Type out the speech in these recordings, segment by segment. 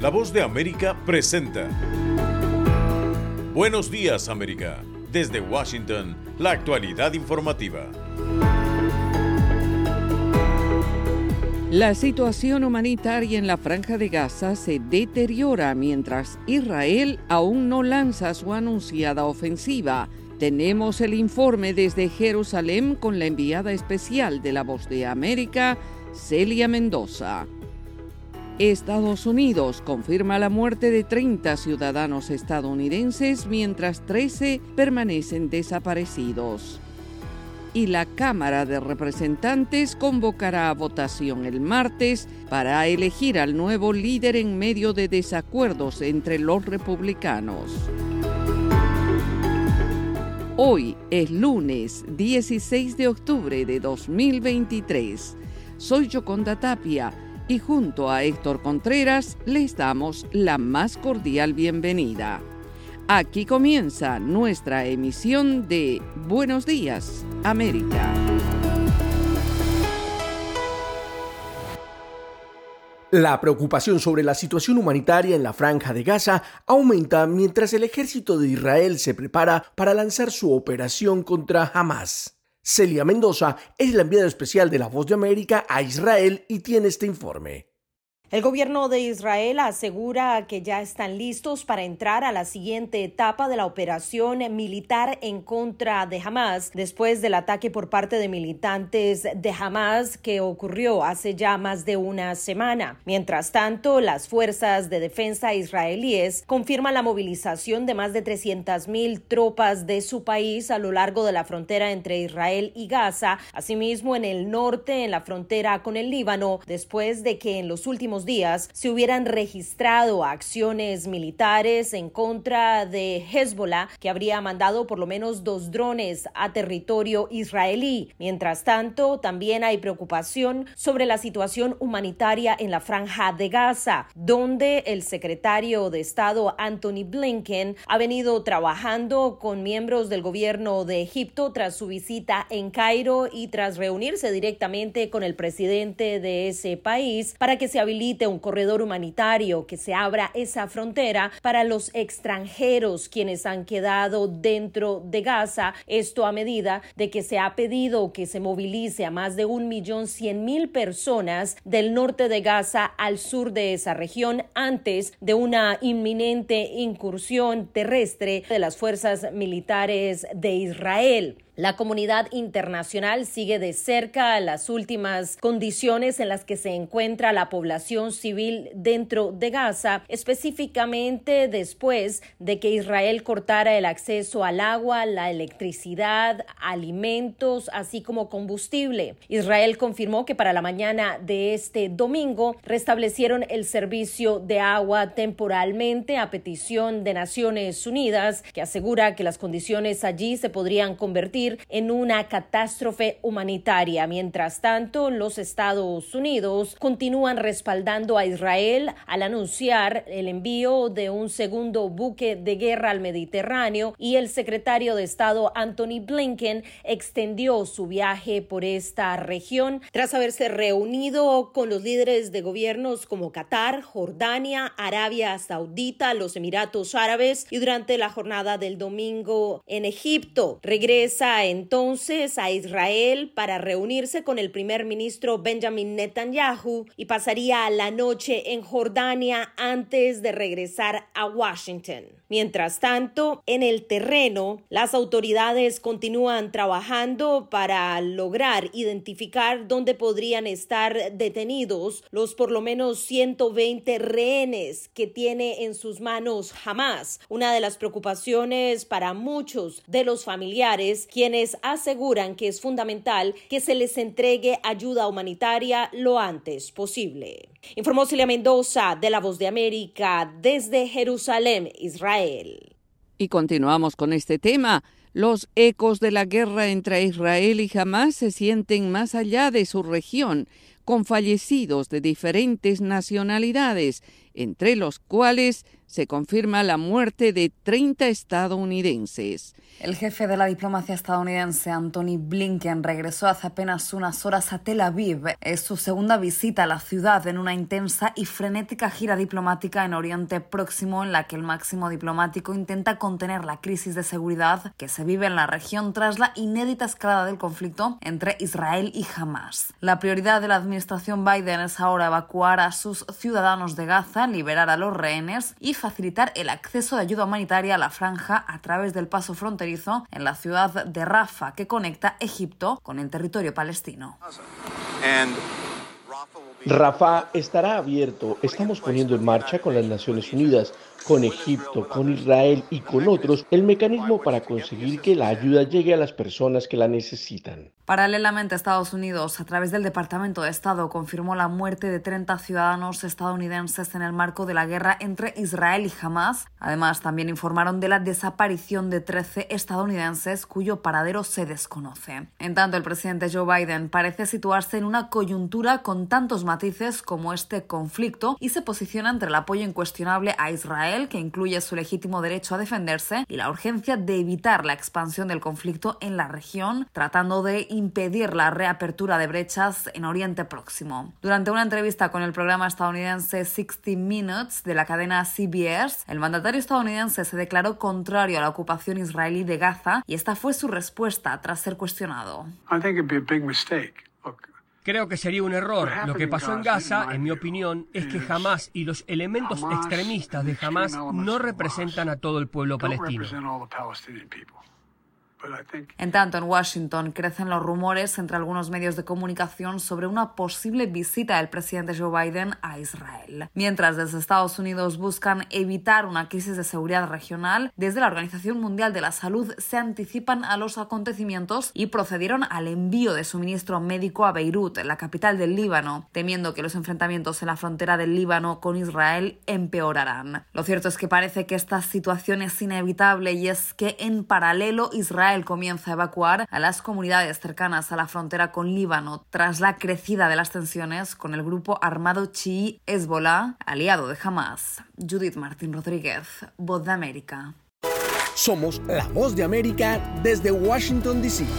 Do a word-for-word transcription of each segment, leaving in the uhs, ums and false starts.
La Voz de América presenta Buenos Días, América. Desde Washington, la actualidad informativa. La situación humanitaria en la Franja de Gaza se deteriora mientras Israel aún no lanza su anunciada ofensiva. Tenemos el informe desde Jerusalén con la enviada especial de La Voz de América, Celia Mendoza. Estados Unidos confirma la muerte de treinta ciudadanos estadounidenses mientras trece permanecen desaparecidos. Y la Cámara de Representantes convocará a votación el martes para elegir al nuevo líder en medio de desacuerdos entre los republicanos. Hoy es lunes dieciséis de octubre de dos mil veintitrés. Soy Yoconda Tapia y junto a Héctor Contreras les damos la más cordial bienvenida. Aquí comienza nuestra emisión de Buenos Días, América. La preocupación sobre la situación humanitaria en la Franja de Gaza aumenta mientras el ejército de Israel se prepara para lanzar su operación contra Hamás. Celia Mendoza es la enviada especial de La Voz de América a Israel y tiene este informe. El gobierno de Israel asegura que ya están listos para entrar a la siguiente etapa de la operación militar en contra de Hamás, después del ataque por parte de militantes de Hamás que ocurrió hace ya más de una semana. Mientras tanto, las fuerzas de defensa israelíes confirman la movilización de más de trescientas mil tropas de su país a lo largo de la frontera entre Israel y Gaza, asimismo en el norte, en la frontera con el Líbano, después de que en los últimos días se hubieran registrado acciones militares en contra de Hezbollah, que habría mandado por lo menos dos drones a territorio israelí. Mientras tanto, también hay preocupación sobre la situación humanitaria en la Franja de Gaza, donde el secretario de Estado Antony Blinken ha venido trabajando con miembros del gobierno de Egipto tras su visita en Cairo y tras reunirse directamente con el presidente de ese país para que se habilite un corredor humanitario, que se abra esa frontera para los extranjeros quienes han quedado dentro de Gaza. Esto a medida de que se ha pedido que se movilice a más de un millón cien mil personas del norte de Gaza al sur de esa región antes de una inminente incursión terrestre de las fuerzas militares de Israel. La comunidad internacional sigue de cerca las últimas condiciones en las que se encuentra la población civil dentro de Gaza, específicamente después de que Israel cortara el acceso al agua, la electricidad, alimentos, así como combustible. Israel confirmó que para la mañana de este domingo restablecieron el servicio de agua temporalmente a petición de Naciones Unidas, que asegura que las condiciones allí se podrían convertir en una catástrofe humanitaria. Mientras tanto, los Estados Unidos continúan respaldando a Israel al anunciar el envío de un segundo buque de guerra al Mediterráneo, y el secretario de Estado Antony Blinken extendió su viaje por esta región tras haberse reunido con los líderes de gobiernos como Qatar, Jordania, Arabia Saudita, los Emiratos Árabes y durante la jornada del domingo en Egipto. Regresa entonces a Israel para reunirse con el primer ministro Benjamin Netanyahu y pasaría la noche en Jordania antes de regresar a Washington. Mientras tanto, en el terreno, las autoridades continúan trabajando para lograr identificar dónde podrían estar detenidos los por lo menos ciento veinte rehenes que tiene en sus manos Hamás. Una de las preocupaciones para muchos de los familiares, quienes aseguran que es fundamental que se les entregue ayuda humanitaria lo antes posible. Informó Celia Mendoza de La Voz de América desde Jerusalén, Israel. Y continuamos con este tema. Los ecos de la guerra entre Israel y Hamás se sienten más allá de su región, con fallecidos de diferentes nacionalidades, entre los cuales se confirma la muerte de treinta estadounidenses. El jefe de la diplomacia estadounidense, Antony Blinken, regresó hace apenas unas horas a Tel Aviv. Es su segunda visita a la ciudad en una intensa y frenética gira diplomática en Oriente Próximo, en la que el máximo diplomático intenta contener la crisis de seguridad que se vive en la región tras la inédita escalada del conflicto entre Israel y Hamas. La prioridad de la administración Biden es ahora evacuar a sus ciudadanos de Gaza, liberar a los rehenes y facilitar el acceso de ayuda humanitaria a la franja a través del paso fronterizo en la ciudad de Rafah, que conecta Egipto con el territorio palestino. Rafah estará abierto. Estamos poniendo en marcha con las Naciones Unidas, con Egipto, con Israel y con otros el mecanismo para conseguir que la ayuda llegue a las personas que la necesitan. Paralelamente, Estados Unidos, a través del Departamento de Estado, confirmó la muerte de treinta ciudadanos estadounidenses en el marco de la guerra entre Israel y Hamas. Además, también informaron de la desaparición de trece estadounidenses cuyo paradero se desconoce. En tanto, el presidente Joe Biden parece situarse en una coyuntura con tantos matices como este conflicto y se posiciona entre el apoyo incuestionable a Israel, que incluye su legítimo derecho a defenderse, y la urgencia de evitar la expansión del conflicto en la región, tratando de impedir la reapertura de brechas en Oriente Próximo. Durante una entrevista con el programa estadounidense sixty minutes de la cadena C B S, el mandatario estadounidense se declaró contrario a la ocupación israelí de Gaza y esta fue su respuesta tras ser cuestionado. Creo que sería un error. Lo que pasó en Gaza, en mi opinión, es que Hamas y los elementos extremistas de Hamas no representan a todo el pueblo palestino. En tanto, en Washington crecen los rumores entre algunos medios de comunicación sobre una posible visita del presidente Joe Biden a Israel. Mientras desde Estados Unidos buscan evitar una crisis de seguridad regional, desde la Organización Mundial de la Salud se anticipan a los acontecimientos y procedieron al envío de suministro médico a Beirut, la capital del Líbano, temiendo que los enfrentamientos en la frontera del Líbano con Israel empeorarán. Lo cierto es que parece que esta situación es inevitable y es que en paralelo Israel comienza a evacuar a las comunidades cercanas a la frontera con Líbano tras la crecida de las tensiones con el grupo armado chií Hezbollah, aliado de Hamas. Judith Martín Rodríguez, Voz de América. Somos la Voz de América desde Washington, D C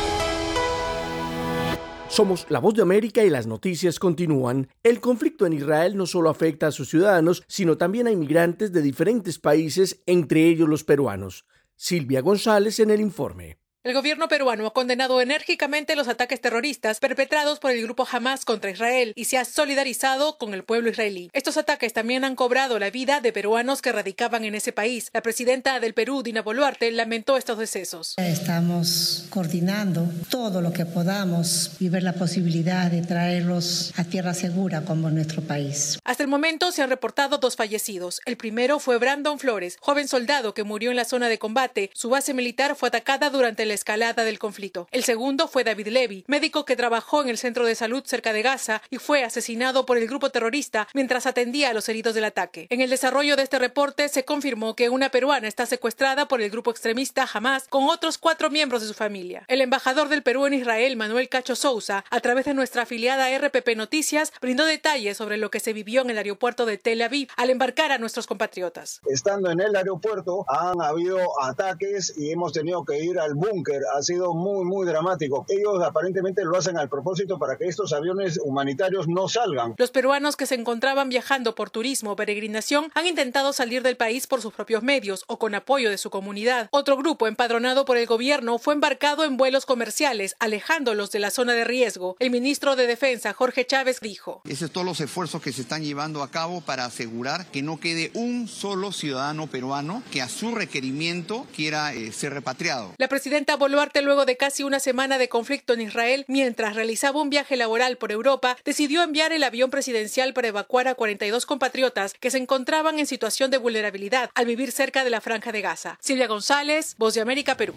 Somos la Voz de América y las noticias continúan. El conflicto en Israel no solo afecta a sus ciudadanos, sino también a inmigrantes de diferentes países, entre ellos los peruanos. Silvia González en el informe. El gobierno peruano ha condenado enérgicamente los ataques terroristas perpetrados por el grupo Hamas contra Israel y se ha solidarizado con el pueblo israelí. Estos ataques también han cobrado la vida de peruanos que radicaban en ese país. La presidenta del Perú, Dina Boluarte, lamentó estos decesos. Estamos coordinando todo lo que podamos y ver la posibilidad de traerlos a tierra segura como nuestro país. Hasta el momento se han reportado dos fallecidos. El primero fue Brandon Flores, joven soldado que murió en la zona de combate. Su base militar fue atacada durante el la escalada del conflicto. El segundo fue David Levy, médico que trabajó en el centro de salud cerca de Gaza y fue asesinado por el grupo terrorista mientras atendía a los heridos del ataque. En el desarrollo de este reporte se confirmó que una peruana está secuestrada por el grupo extremista Hamas con otros cuatro miembros de su familia. El embajador del Perú en Israel, Manuel Cacho Sousa, a través de nuestra afiliada R P P Noticias, brindó detalles sobre lo que se vivió en el aeropuerto de Tel Aviv al embarcar a nuestros compatriotas. Estando en el aeropuerto han habido ataques y hemos tenido que ir al búnker. Ha sido muy, muy dramático. Ellos aparentemente lo hacen al propósito para que estos aviones humanitarios no salgan. Los peruanos que se encontraban viajando por turismo o peregrinación han intentado salir del país por sus propios medios o con apoyo de su comunidad. Otro grupo empadronado por el gobierno fue embarcado en vuelos comerciales, alejándolos de la zona de riesgo. El ministro de Defensa, Jorge Chávez, dijo: Esos son todos los esfuerzos que se están llevando a cabo para asegurar que no quede un solo ciudadano peruano que a su requerimiento quiera eh, ser repatriado. La presidenta Boluarte, luego de casi una semana de conflicto en Israel, mientras realizaba un viaje laboral por Europa, decidió enviar el avión presidencial para evacuar a cuarenta y dos compatriotas que se encontraban en situación de vulnerabilidad al vivir cerca de la Franja de Gaza. Silvia González, Voz de América, Perú.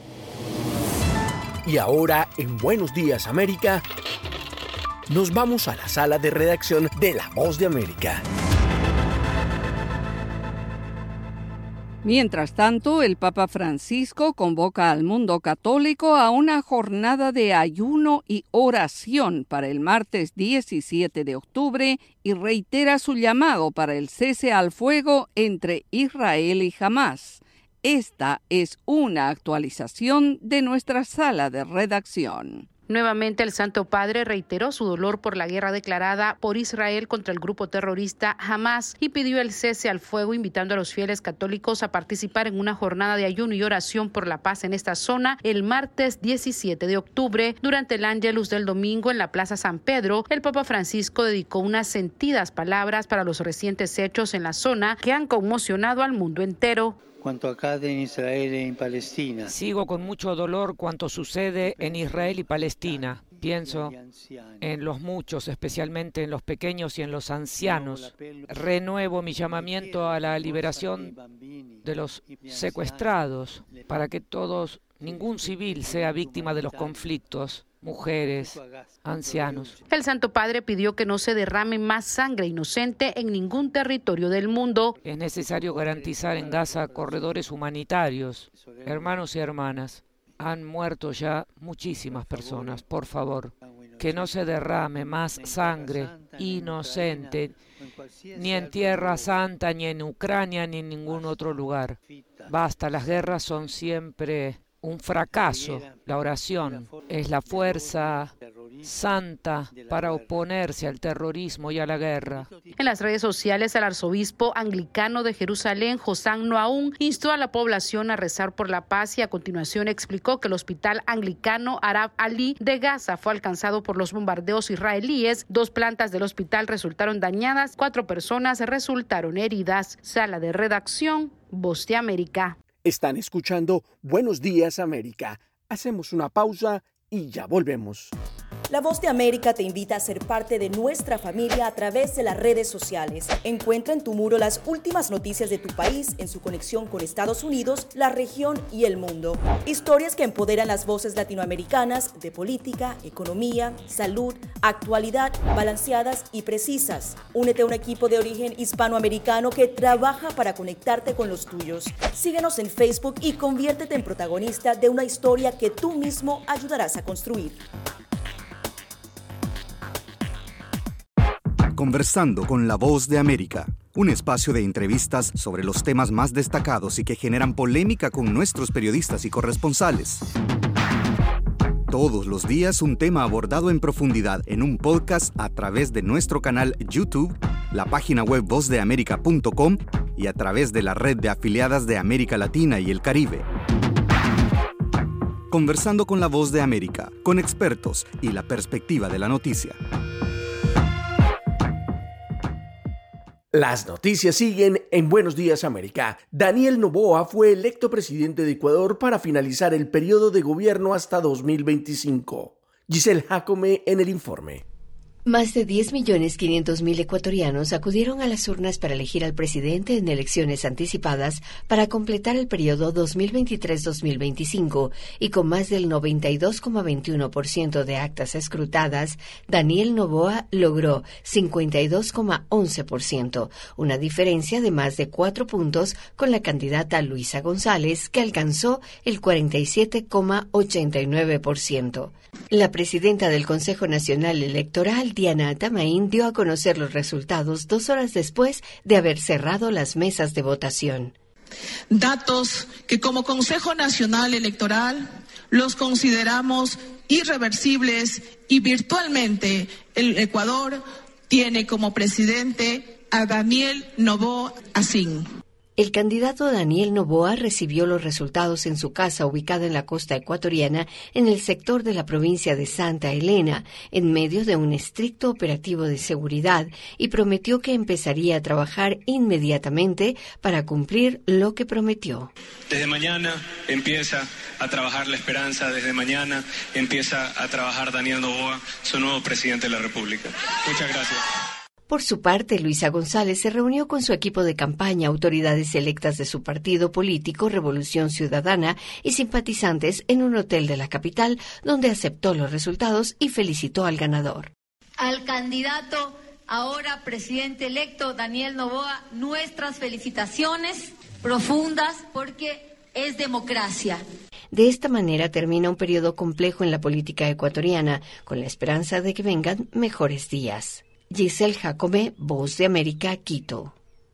Y ahora, en Buenos Días, América, nos vamos a la sala de redacción de La Voz de América. Mientras tanto, el Papa Francisco convoca al mundo católico a una jornada de ayuno y oración para el martes diecisiete de octubre y reitera su llamado para el cese al fuego entre Israel y Hamás. Esta es una actualización de nuestra sala de redacción. Nuevamente, el Santo Padre reiteró su dolor por la guerra declarada por Israel contra el grupo terrorista Hamás y pidió el cese al fuego, invitando a los fieles católicos a participar en una jornada de ayuno y oración por la paz en esta zona el martes diecisiete de octubre. Durante el Ángelus del domingo en la Plaza San Pedro, el Papa Francisco dedicó unas sentidas palabras para los recientes hechos en la zona que han conmocionado al mundo entero. Cuanto acade en Israel y en Palestina. Sigo con mucho dolor cuanto sucede en Israel y Palestina. Pienso en los muchos, especialmente en los pequeños y en los ancianos. Renuevo mi llamamiento a la liberación de los secuestrados para que todos, ningún civil sea víctima de los conflictos. Mujeres, ancianos. El Santo Padre pidió que no se derrame más sangre inocente en ningún territorio del mundo. Es necesario garantizar en Gaza corredores humanitarios. Hermanos y hermanas, han muerto ya muchísimas personas. Por favor, que no se derrame más sangre inocente, ni en Tierra Santa, ni en Ucrania, ni en ningún otro lugar. Basta, las guerras son siempre un fracaso. La oración es la fuerza santa para oponerse al terrorismo y a la guerra. En las redes sociales, el arzobispo anglicano de Jerusalén, Hossam Noaun, instó a la población a rezar por la paz y a continuación explicó que el hospital anglicano Arab Ali de Gaza fue alcanzado por los bombardeos israelíes. Dos plantas del hospital resultaron dañadas, cuatro personas resultaron heridas. Sala de redacción, Voz de América. Están escuchando Buenos Días América. Hacemos una pausa y ya volvemos. La Voz de América te invita a ser parte de nuestra familia a través de las redes sociales. Encuentra en tu muro las últimas noticias de tu país en su conexión con Estados Unidos, la región y el mundo. Historias que empoderan las voces latinoamericanas de política, economía, salud, actualidad, balanceadas y precisas. Únete a un equipo de origen hispanoamericano que trabaja para conectarte con los tuyos. Síguenos en Facebook y conviértete en protagonista de una historia que tú mismo ayudarás a construir. Conversando con la Voz de América, un espacio de entrevistas sobre los temas más destacados y que generan polémica con nuestros periodistas y corresponsales. Todos los días un tema abordado en profundidad en un podcast a través de nuestro canal YouTube, la página web voz de américa punto com y a través de la red de afiliadas de América Latina y el Caribe. Conversando con la Voz de América, con expertos y la perspectiva de la noticia. Las noticias siguen en Buenos Días América. Daniel Noboa fue electo presidente de Ecuador para finalizar el periodo de gobierno hasta dos mil veinticinco. Giselle Jacome en el informe. Más de diez millones quinientos mil ecuatorianos acudieron a las urnas para elegir al presidente en elecciones anticipadas para completar el periodo dos mil veintitrés a dos mil veinticinco y con más del noventa y dos coma veintiuno por ciento de actas escrutadas, Daniel Noboa logró cincuenta y dos coma once por ciento, una diferencia de más de cuatro puntos con la candidata Luisa González, que alcanzó el cuarenta y siete coma ochenta y nueve por ciento. La presidenta del Consejo Nacional Electoral, Diana Atamaín, dio a conocer los resultados dos horas después de haber cerrado las mesas de votación. Datos que como Consejo Nacional Electoral los consideramos irreversibles y virtualmente el Ecuador tiene como presidente a Daniel Noboa Asín. El candidato Daniel Noboa recibió los resultados en su casa ubicada en la costa ecuatoriana, en el sector de la provincia de Santa Elena, en medio de un estricto operativo de seguridad, y prometió que empezaría a trabajar inmediatamente para cumplir lo que prometió. Desde mañana empieza a trabajar la esperanza, desde mañana empieza a trabajar Daniel Noboa, su nuevo presidente de la República. Muchas gracias. Por su parte, Luisa González se reunió con su equipo de campaña, autoridades electas de su partido político Revolución Ciudadana y simpatizantes en un hotel de la capital, donde aceptó los resultados y felicitó al ganador. Al candidato, ahora presidente electo, Daniel Noboa, nuestras felicitaciones. profundas, porque es democracia. De esta manera termina un periodo complejo en la política ecuatoriana, con la esperanza de que vengan mejores días. Giselle Jacome, Voz de América, Quito.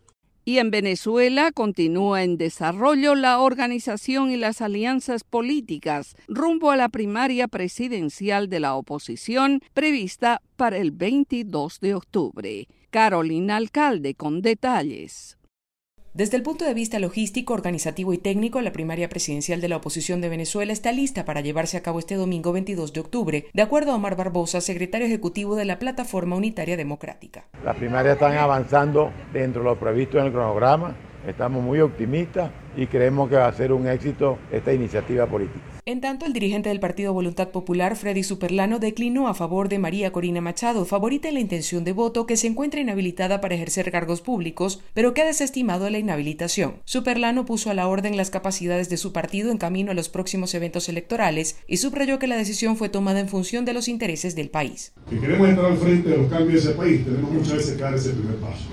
Y en Venezuela continúa en desarrollo la organización y las alianzas políticas rumbo a la primaria presidencial de la oposición prevista para el veintidós de octubre. Carolina Alcalde con detalles. Desde el punto de vista logístico, organizativo y técnico, la primaria presidencial de la oposición de Venezuela está lista para llevarse a cabo este domingo veintidós de octubre, de acuerdo a Omar Barbosa, secretario ejecutivo de la Plataforma Unitaria Democrática. Las primarias están avanzando dentro de lo previsto en el cronograma, estamos muy optimistas y creemos que va a ser un éxito esta iniciativa política. En tanto, el dirigente del Partido Voluntad Popular, Freddy Superlano, declinó a favor de María Corina Machado, favorita en la intención de voto, que se encuentra inhabilitada para ejercer cargos públicos, pero que ha desestimado la inhabilitación. Superlano puso a la orden las capacidades de su partido en camino a los próximos eventos electorales y subrayó que la decisión fue tomada en función de los intereses del país. Si queremos entrar al frente de los cambios de ese país, tenemos muchas veces que dar ese primer paso.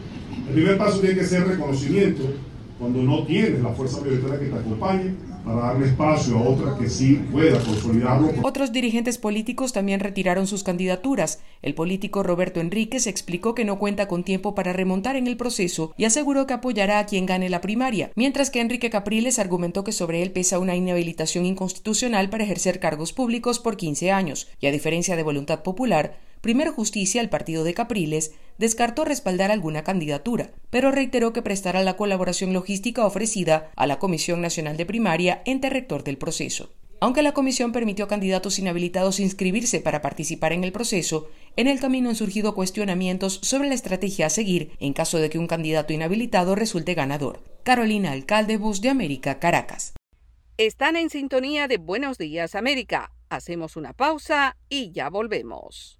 El primer paso tiene que ser reconocimiento cuando no tienes la fuerza mayoritaria que te acompañe, para darle espacio a otra que sí pueda consolidarlo. Otros dirigentes políticos también retiraron sus candidaturas. El político Roberto Enríquez explicó que no cuenta con tiempo para remontar en el proceso y aseguró que apoyará a quien gane la primaria, mientras que Enrique Capriles argumentó que sobre él pesa una inhabilitación inconstitucional para ejercer cargos públicos por quince años, y a diferencia de Voluntad Popular, Primero Justicia, el partido de Capriles, descartó respaldar alguna candidatura, pero reiteró que prestará la colaboración logística ofrecida a la Comisión Nacional de Primaria, ente rector del proceso. Aunque la comisión permitió a candidatos inhabilitados inscribirse para participar en el proceso, en el camino han surgido cuestionamientos sobre la estrategia a seguir en caso de que un candidato inhabilitado resulte ganador. Carolina Alcalde, Voz de América, Caracas. Están en sintonía de Buenos Días, América. Hacemos una pausa y ya volvemos.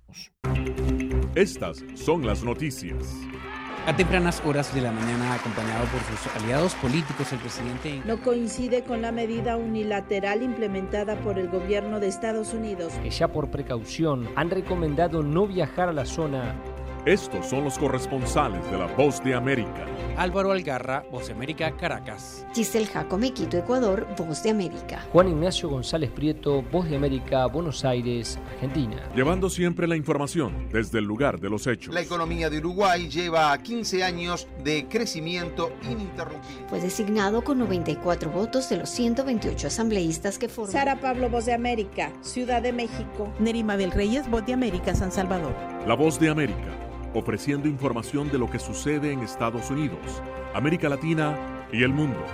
Estas son las noticias. A tempranas horas de la mañana, acompañado por sus aliados políticos, el presidente no coincide con la medida unilateral implementada por el gobierno de Estados Unidos, que ya por precaución han recomendado no viajar a la zona. Estos son los corresponsales de La Voz de América. Álvaro Algarra, Voz de América, Caracas. Giselle Jacome, Quito, Ecuador, Voz de América. Juan Ignacio González Prieto, Voz de América, Buenos Aires, Argentina. Llevando siempre la información desde el lugar de los hechos. La economía de Uruguay lleva quince años de crecimiento ininterrumpido. Fue designado con noventa y cuatro votos de los ciento veintiocho asambleístas que forman. Sara Pablo, Voz de América, Ciudad de México. Nerima Mabel Reyes, Voz de América, San Salvador. La Voz de América, ofreciendo información de lo que sucede en Estados Unidos, América Latina y el mundo.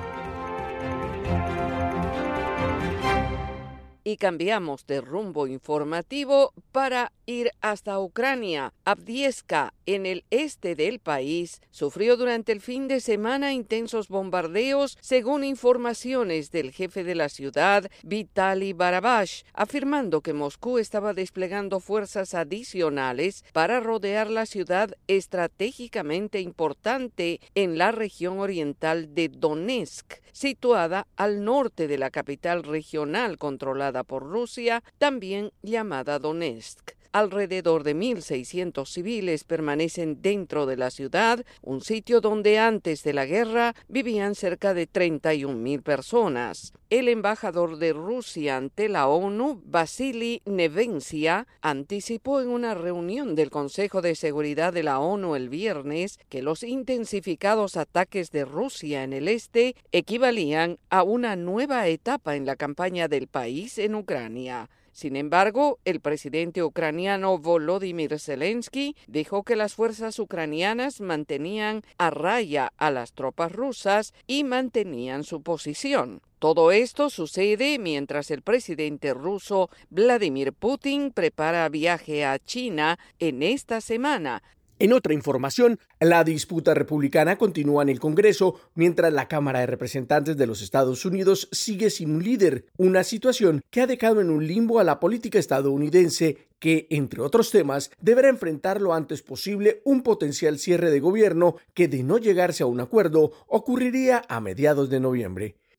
Y cambiamos de rumbo informativo para ir hasta Ucrania. Avdiivka, en el este del país, sufrió durante el fin de semana intensos bombardeos, según informaciones del jefe de la ciudad, Vitaly Barabash, afirmando que Moscú estaba desplegando fuerzas adicionales para rodear la ciudad estratégicamente importante en la región oriental de Donetsk, situada al norte de la capital regional controlada por Rusia, también llamada Donetsk. Alrededor de mil seiscientos civiles permanecen dentro de la ciudad, un sitio donde antes de la guerra vivían cerca de treinta y un mil personas. El embajador de Rusia ante la ONU, Vasily Nevencia, anticipó en una reunión del Consejo de Seguridad de la ONU el viernes que los intensificados ataques de Rusia en el este equivalían a una nueva etapa en la campaña del país en Ucrania. Sin embargo, el presidente ucraniano Volodymyr Zelensky dijo que las fuerzas ucranianas mantenían a raya a las tropas rusas y mantenían su posición. Todo esto sucede mientras el presidente ruso Vladimir Putin prepara viaje a China en esta semana. En otra información, la disputa republicana continúa en el Congreso mientras la Cámara de Representantes de los Estados Unidos sigue sin un líder, una situación que ha dejado en un limbo a la política estadounidense que, entre otros temas, deberá enfrentar lo antes posible un potencial cierre de gobierno que, de no llegarse a un acuerdo, ocurriría a mediados de noviembre.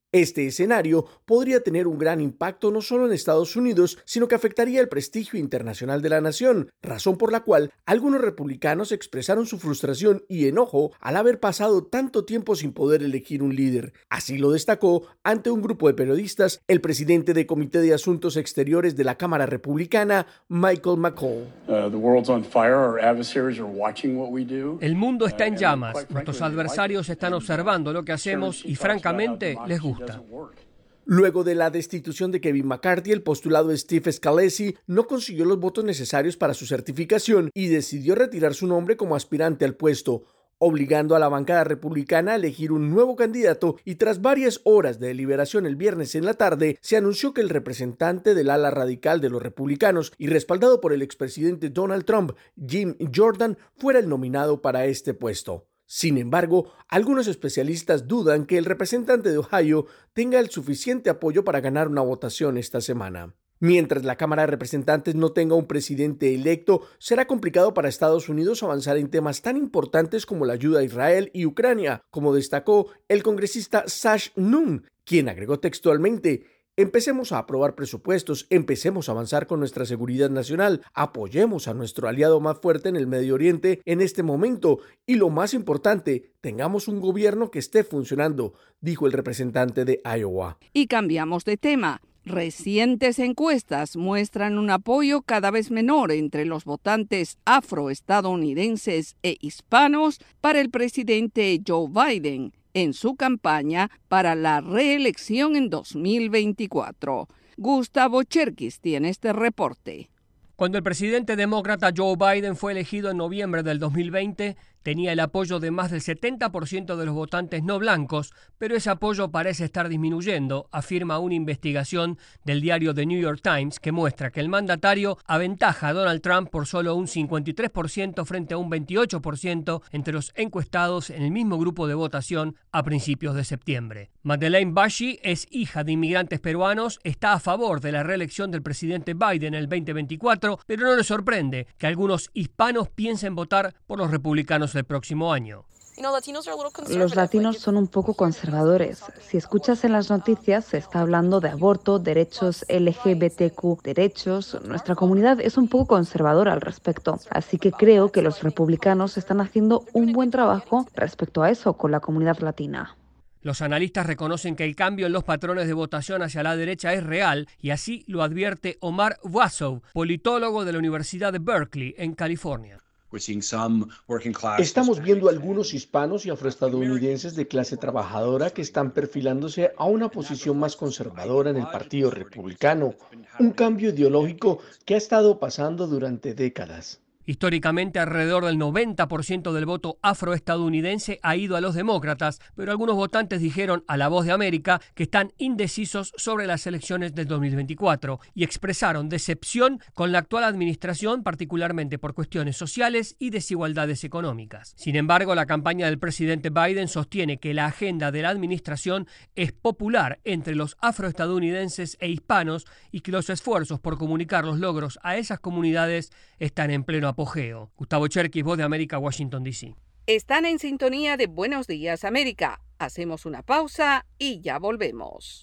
Este escenario podría tener un gran impacto no solo en Estados Unidos, sino que afectaría el prestigio internacional de la nación, razón por la cual algunos republicanos expresaron su frustración y enojo al haber pasado tanto tiempo sin poder elegir un líder. Así lo destacó ante un grupo de periodistas el presidente del Comité de Asuntos Exteriores de la Cámara Republicana, Michael McCaul. El mundo está en llamas, nuestros adversarios están observando lo que hacemos y francamente les gusta. Luego de la destitución de Kevin McCarthy, el postulado Steve Scalise no consiguió los votos necesarios para su certificación y decidió retirar su nombre como aspirante al puesto, obligando a la bancada republicana a elegir un nuevo candidato, y tras varias horas de deliberación el viernes en la tarde, se anunció que el representante del ala radical de los republicanos y respaldado por el expresidente Donald Trump, Jim Jordan, fuera el nominado para este puesto. Sin embargo, algunos especialistas dudan que el representante de Ohio tenga el suficiente apoyo para ganar una votación esta semana. Mientras la Cámara de Representantes no tenga un presidente electo, será complicado para Estados Unidos avanzar en temas tan importantes como la ayuda a Israel y Ucrania, como destacó el congresista Sash Nunn, quien agregó textualmente: empecemos a aprobar presupuestos, empecemos a avanzar con nuestra seguridad nacional, apoyemos a nuestro aliado más fuerte en el Medio Oriente en este momento y, lo más importante, tengamos un gobierno que esté funcionando, dijo el representante de Iowa. Y cambiamos de tema. Recientes encuestas muestran un apoyo cada vez menor entre los votantes afroestadounidenses e hispanos para el presidente Joe Biden en su campaña para la reelección en dos mil veinticuatro. Gustavo Cherkis tiene este reporte. Cuando el presidente demócrata Joe Biden fue elegido en noviembre del dos mil veinte, tenía el apoyo de más del setenta por ciento de los votantes no blancos, pero ese apoyo parece estar disminuyendo, afirma una investigación del diario The New York Times que muestra que el mandatario aventaja a Donald Trump por solo un cincuenta y tres por ciento frente a un veintiocho por ciento entre los encuestados en el mismo grupo de votación a principios de septiembre. Madeleine Bashi es hija de inmigrantes peruanos, está a favor de la reelección del presidente Biden en el veinte veinticuatro, pero no le sorprende que algunos hispanos piensen votar por los republicanos del próximo año. Los latinos son un poco conservadores. Si escuchas en las noticias, se está hablando de aborto, derechos L G B T Q, derechos. Nuestra comunidad es un poco conservadora al respecto. Así que creo que los republicanos están haciendo un buen trabajo respecto a eso con la comunidad latina. Los analistas reconocen que el cambio en los patrones de votación hacia la derecha es real, y así lo advierte Omar Wasow, politólogo de la Universidad de Berkeley, en California. Estamos viendo algunos hispanos y afroestadounidenses de clase trabajadora que están perfilándose a una posición más conservadora en el Partido Republicano, un cambio ideológico que ha estado pasando durante décadas. Históricamente, alrededor del noventa por ciento del voto afroestadounidense ha ido a los demócratas, pero algunos votantes dijeron a La Voz de América que están indecisos sobre las elecciones del dos mil veinticuatro y expresaron decepción con la actual administración, particularmente por cuestiones sociales y desigualdades económicas. Sin embargo, la campaña del presidente Biden sostiene que la agenda de la administración es popular entre los afroestadounidenses e hispanos y que los esfuerzos por comunicar los logros a esas comunidades están en pleno apogeo. Gustavo Cherkis, Voz de América, Washington, D C. Están en sintonía de Buenos Días, América. Hacemos una pausa y ya volvemos.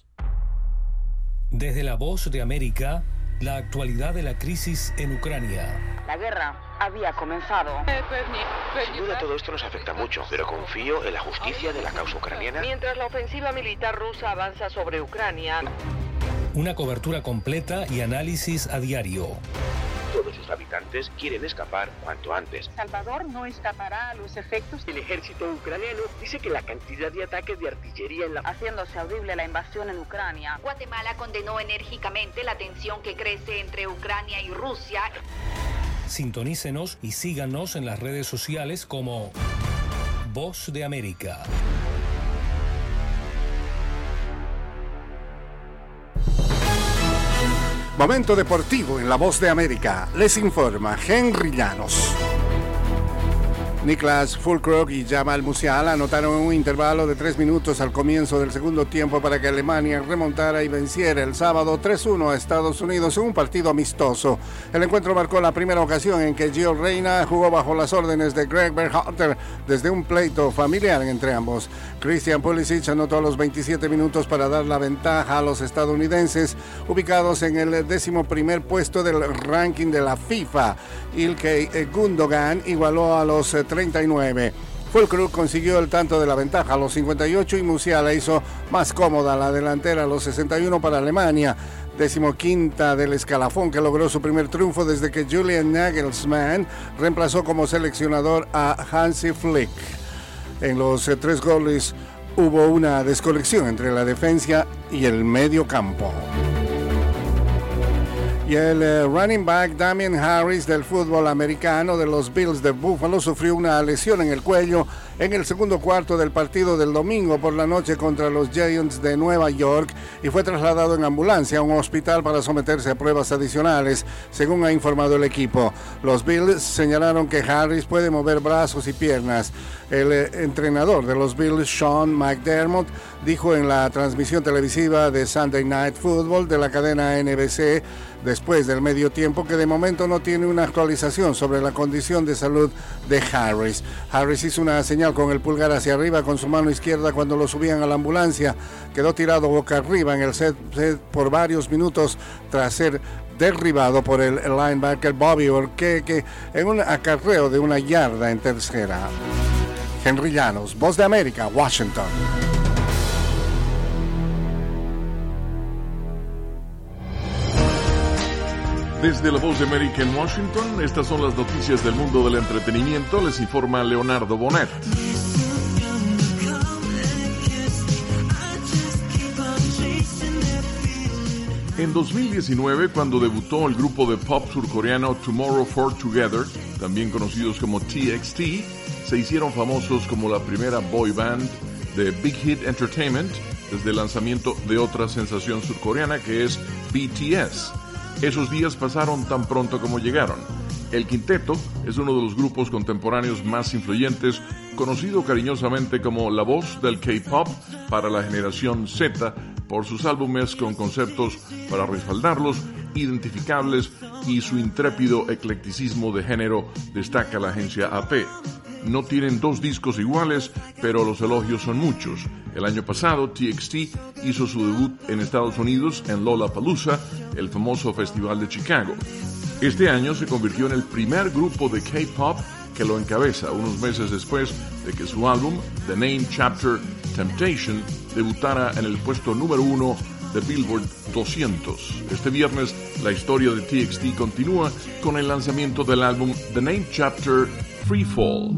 Desde la Voz de América, la actualidad de la crisis en Ucrania. La guerra había comenzado. Sin duda todo esto nos afecta mucho, pero confío en la justicia de la causa ucraniana. Mientras la ofensiva militar rusa avanza sobre Ucrania. Una cobertura completa y análisis a diario. Todos sus habitantes quieren escapar cuanto antes. Salvador no escapará a los efectos. El ejército ucraniano dice que la cantidad de ataques de artillería en la... haciéndose audible la invasión en Ucrania. Guatemala condenó enérgicamente la tensión que crece entre Ucrania y Rusia. Sintonícenos y síganos en las redes sociales como Voz de América. Momento deportivo en La Voz de América. Les informa Henry Llanos. Niklas Füllkrug y Jamal Musiala anotaron un intervalo de tres minutos al comienzo del segundo tiempo para que Alemania remontara y venciera el sábado tres uno a Estados Unidos en un partido amistoso. El encuentro marcó la primera ocasión en que Gio Reyna jugó bajo las órdenes de Greg Berhalter desde un pleito familiar entre ambos. Christian Pulisic anotó a los veintisiete minutos para dar la ventaja a los estadounidenses, ubicados en el décimo primer puesto del ranking de la FIFA. Ilkay Gundogan igualó a los treinta y nueve. Füllkrug consiguió el tanto de la ventaja a los cincuenta y ocho y Musiala hizo más cómoda la delantera a los sesenta y uno para Alemania, decimoquinta del escalafón, que logró su primer triunfo desde que Julian Nagelsmann reemplazó como seleccionador a Hansi Flick. En los eh, tres goles hubo una desconexión entre la defensa y el medio campo. Y el eh, running back Damien Harris del fútbol americano de los Bills de Buffalo sufrió una lesión en el cuello en el segundo cuarto del partido del domingo por la noche contra los Giants de Nueva York y fue trasladado en ambulancia a un hospital para someterse a pruebas adicionales, según ha informado el equipo. Los Bills señalaron que Harris puede mover brazos y piernas. El eh, entrenador de los Bills, Sean McDermott, dijo en la transmisión televisiva de Sunday Night Football de la cadena N B C después del medio tiempo que de momento no tiene una actualización sobre la condición de salud de Harris. Harris hizo una señal con el pulgar hacia arriba con su mano izquierda cuando lo subían a la ambulancia. Quedó tirado boca arriba en el set, set por varios minutos tras ser derribado por el linebacker Bobby Orkeke en un acarreo de una yarda en tercera. Henry Llanos, Voz de América, Washington. Desde la Voz de América en Washington, estas son las noticias del mundo del entretenimiento. Les informa Leonardo Bonet. En dos mil diecinueve, cuando debutó el grupo de pop surcoreano Tomorrow four Together, también conocidos como T X T, se hicieron famosos como la primera boy band de Big Hit Entertainment desde el lanzamiento de otra sensación surcoreana que es B T S. Esos días pasaron tan pronto como llegaron. El quinteto es uno de los grupos contemporáneos más influyentes, conocido cariñosamente como la voz del K-pop para la generación Z, por sus álbumes con conceptos para respaldarlos, identificables, y su intrépido eclecticismo de género, destaca la agencia A P. No tienen dos discos iguales, pero los elogios son muchos. El año pasado, T X T hizo su debut en Estados Unidos en Lollapalooza, el famoso festival de Chicago. Este año se convirtió en el primer grupo de K-pop que lo encabeza, unos meses después de que su álbum, The Name Chapter Temptation, debutara en el puesto número uno de Billboard doscientos. Este viernes, la historia de T X T continúa con el lanzamiento del álbum The Name Chapter Free Fall.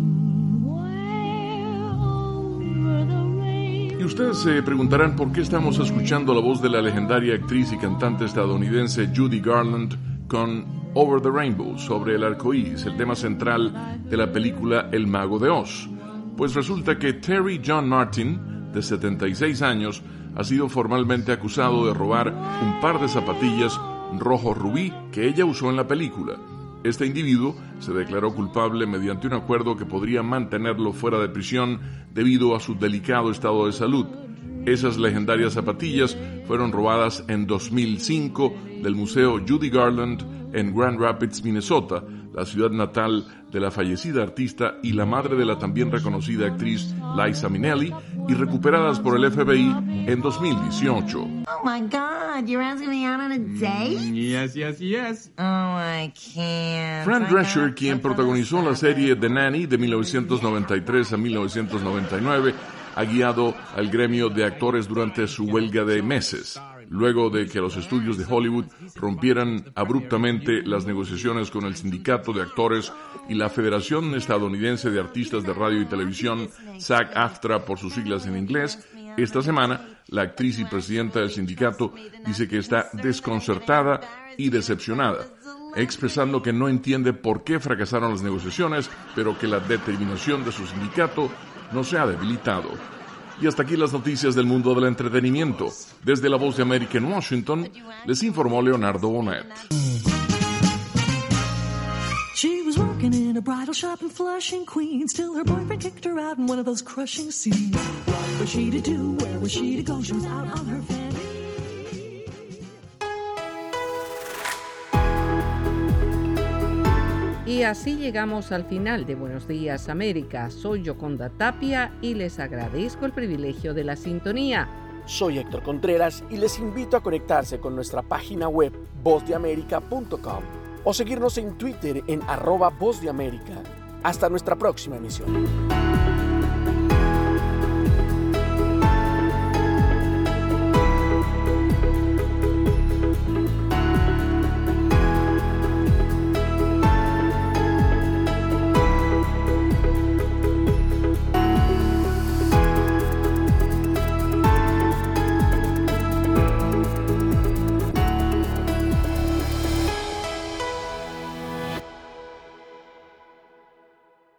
Y ustedes se preguntarán por qué estamos escuchando la voz de la legendaria actriz y cantante estadounidense Judy Garland con Over the Rainbow, sobre el arco iris, el tema central de la película El Mago de Oz. Pues resulta que Terry John Martin, de setenta y seis años, ha sido formalmente acusado de robar un par de zapatillas rojo rubí que ella usó en la película. Este individuo se declaró culpable mediante un acuerdo que podría mantenerlo fuera de prisión debido a su delicado estado de salud. Esas legendarias zapatillas fueron robadas en dos mil cinco del Museo Judy Garland en Grand Rapids, Minnesota, la ciudad natal de la fallecida artista y la madre de la también reconocida actriz Liza Minnelli, y recuperadas por el F B I en dos mil dieciocho. Oh my God, you're asking me out on a date? Mm, yes, yes, yes. Oh, I can't. Fran Drescher, quien protagonizó la serie The Nanny de mil novecientos noventa y tres a mil novecientos noventa y nueve, ha guiado al gremio de actores durante su huelga de meses, luego de que los estudios de Hollywood rompieran abruptamente las negociaciones con el sindicato de actores y la Federación Estadounidense de Artistas de Radio y Televisión, SAG-AFTRA por sus siglas en inglés. Esta semana, la actriz y presidenta del sindicato dice que está desconcertada y decepcionada, expresando que no entiende por qué fracasaron las negociaciones, pero que la determinación de su sindicato no se ha debilitado. Y hasta aquí las noticias del mundo del entretenimiento. Desde la Voz de América en Washington, les informó Leonardo Bonet. She was walking in a bridal shop in Flushing, Queens, till her boyfriend kicked her out in one of those crushing scenes. What was she to do? Where was she to go? She was out on her fanny. Y así llegamos al final de Buenos Días América. Soy Yoconda Tapia y les agradezco el privilegio de la sintonía. Soy Héctor Contreras y les invito a conectarse con nuestra página web voz de américa punto com o seguirnos en Twitter en arroba voz de América. Hasta nuestra próxima emisión.